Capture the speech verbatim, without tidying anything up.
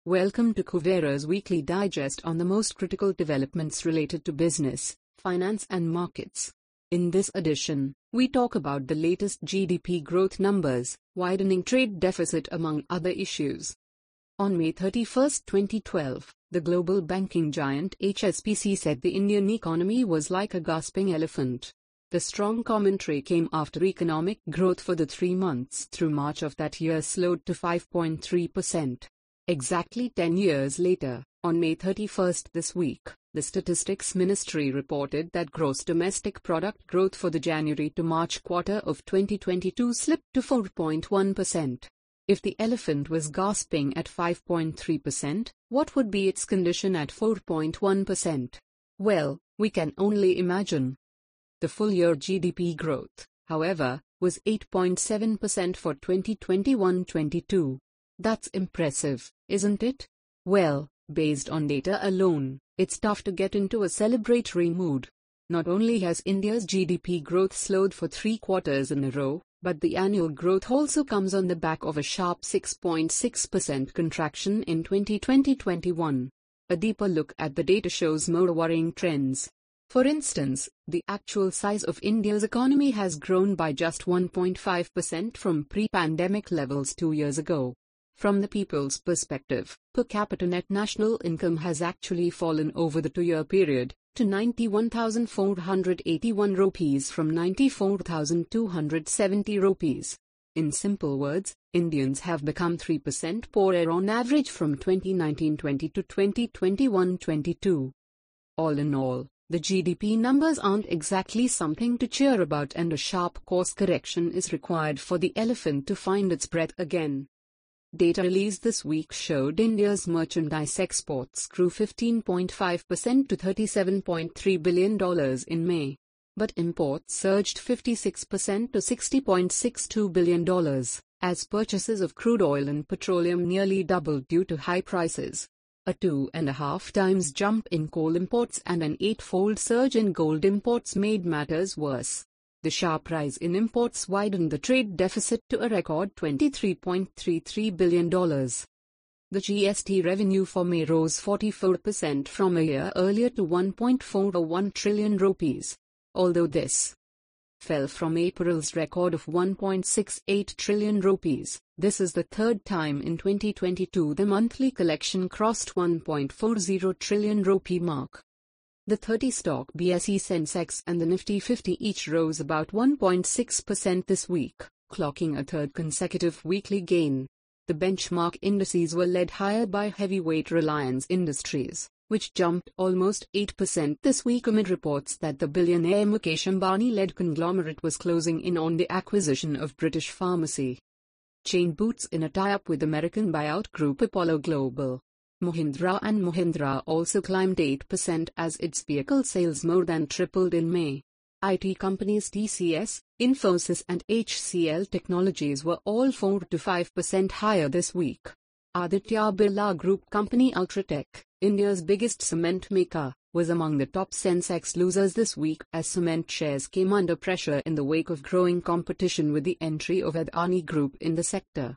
Welcome to Kuvera's weekly digest on the most critical developments related to business, finance and markets. In this edition, we talk about the latest G D P growth numbers, widening trade deficit among other issues. On May thirty-first, twenty twelve, the global banking giant H S B C said the Indian economy was like a gasping elephant. The strong commentary came after economic growth for the three months through March of that year slowed to five point three percent. Exactly ten years later, on May thirty-first this week, the Statistics Ministry reported that gross domestic product growth for the January to March quarter of twenty twenty-two slipped to four point one percent. If the elephant was gasping at five point three percent, what would be its condition at four point one percent? Well, we can only imagine. The full-year G D P growth, however, was eight point seven percent for twenty twenty-one twenty-two. That's impressive, isn't it? Well, based on data alone, it's tough to get into a celebratory mood. Not only has India's G D P growth slowed for three quarters in a row, but the annual growth also comes on the back of a sharp six point six percent contraction in twenty twenty twenty-one. A deeper look at the data shows more worrying trends. For instance, the actual size of India's economy has grown by just one point five percent from pre-pandemic levels two years ago. From the people's perspective, per capita net national income has actually fallen over the two-year period, to ninety-one thousand four hundred eighty-one rupees from ninety-four thousand two hundred seventy rupees. In simple words, Indians have become three percent poorer on average from twenty nineteen twenty to twenty twenty-one twenty-two. All in all, the G D P numbers aren't exactly something to cheer about, and a sharp course correction is required for the elephant to find its breath again. Data released this week showed India's merchandise exports grew fifteen point five percent to thirty-seven point three billion dollars in May. But imports surged fifty-six percent to sixty point six two billion dollars, as purchases of crude oil and petroleum nearly doubled due to high prices. A two and a half times jump in coal imports and an eightfold surge in gold imports made matters worse. The sharp rise in imports widened the trade deficit to a record twenty-three point three three billion dollars. The G S T revenue for May rose forty-four percent from a year earlier to one point four one trillion rupees. Although this fell from April's record of one point six eight trillion rupees, this is the third time in twenty twenty-two the monthly collection crossed one point four zero trillion rupee mark. The thirty stock B S E Sensex and the Nifty fifty each rose about one point six percent this week, clocking a third consecutive weekly gain. The benchmark indices were led higher by heavyweight Reliance Industries, which jumped almost eight percent this week amid reports that the billionaire Mukesh Ambani-led conglomerate was closing in on the acquisition of British Pharmacy chain Boots in a tie-up with American buyout group Apollo Global. Mahindra and Mahindra also climbed eight percent as its vehicle sales more than tripled in May. I T companies T C S, Infosys and H C L Technologies were all four to five percent higher this week. Aditya Birla Group company Ultratech, India's biggest cement maker, was among the top Sensex losers this week as cement shares came under pressure in the wake of growing competition with the entry of Adani Group in the sector.